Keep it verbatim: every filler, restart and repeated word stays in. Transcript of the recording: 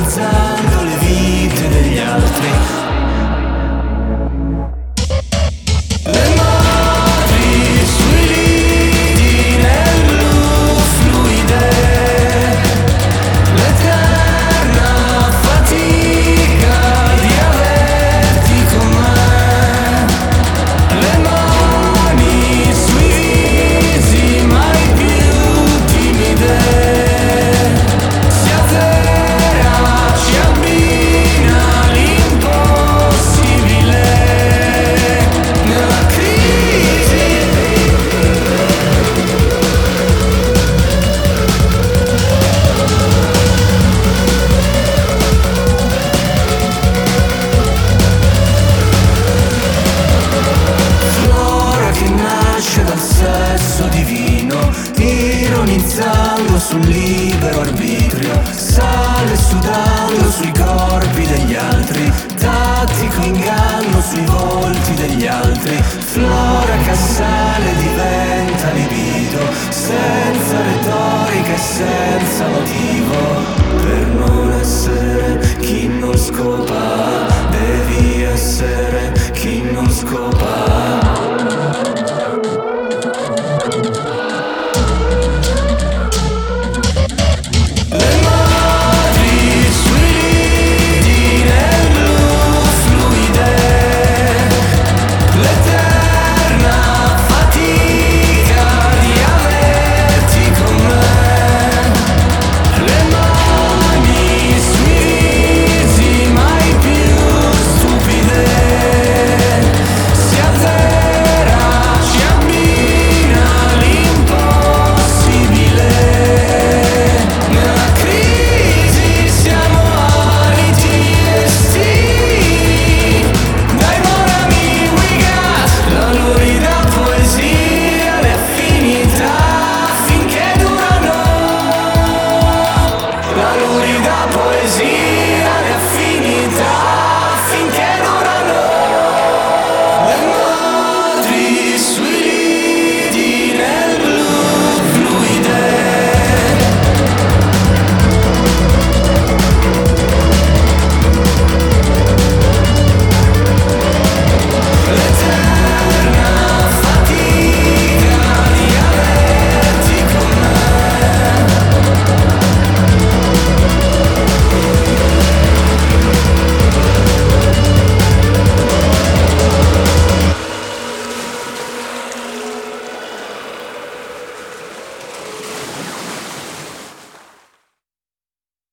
ironizzando le vite degli altri. Le madri sui lidi nel blu fluide, l'eterna fatica di averti con me. Le mani sui visi mai più timide, si azzera, ci abbina l'impossibile nella crisi. Flora che nasce dal sesso divino, ironizzando sul libero arbitrio, sale sudando sui corpi degli altri, tattico inganno sui volti degli altri. Flora Cassale diventa libido, senza retorica e senza motivo. Per non essere chi non scopa, devi essere chi non scopa. Le madri sui lidi nel blu fluide, l'eterna fatica di averti con me. Le mani sui visi mai più stupide, si azzera, ci abbina l'impossibile. Nella crisi siamo aliti estivi. Dai morami we got la lurida poesia, le affinità finché durano. La lurida poesia, le affinità